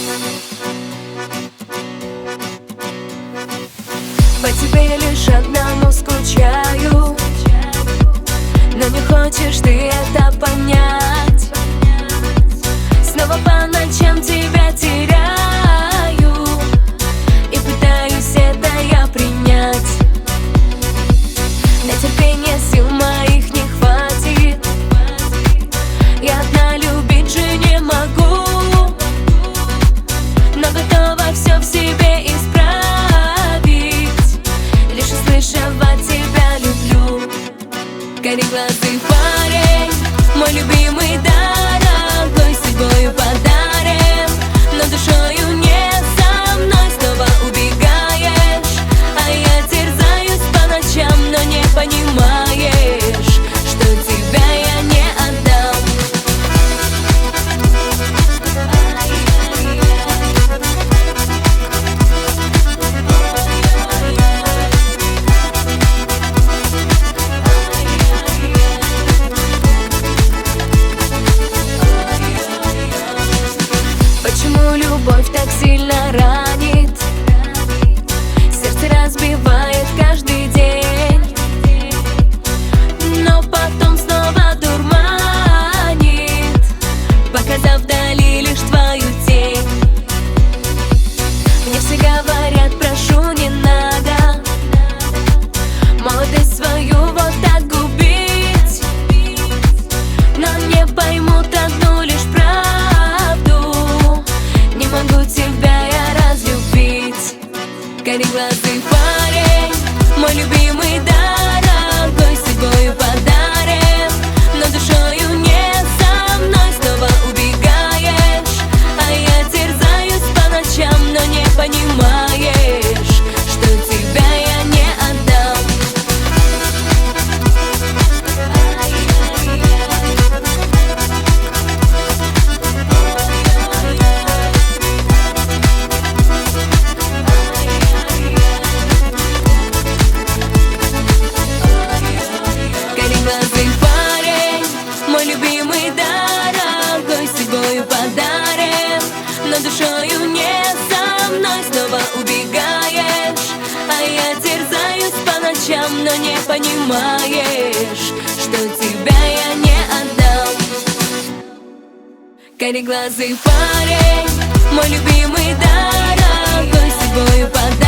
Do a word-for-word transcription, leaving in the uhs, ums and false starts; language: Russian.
По тебе лишь одному скучаю, но не хочешь ты это понять. Снова по ночам тебя теряю и пытаюсь это я принять. На терпение сил моих не хватит, я одна любить же не могу, но готова все в себе исправить, лишь услышав от тебя люблю. Кареглазый парень, мой любимый, дорогой, судьбою подарен, но душою не со мной снова убегаешь, а я терзаюсь по ночам, но не понимаешь, что тебя я не отдам. Почему любовь так сильно ранит, сердце разбивает каждый день, но потом снова дурманит, показав вдали лишь твою тень. Мне все говорят, прошу, не надо молодость свою вот так губить, но не поймут одну лишь правду: не могу тебя я разлюбить. Кареглазый парень, мой любимый, дорогой, судьбою подарен, но душою не со мной снова убегаешь, а я терзаюсь по ночам, но не понимаешь, что тебя я не отдам. Кареглазый парень, мой любимый, дорогой, судьбою подарен, но душою не со мной снова убегаешь, а я терзаюсь по ночам, но не понимаешь, что тебя я не отдам. Кареглазый парень, мой любимый, дорогой, судьбою подарен,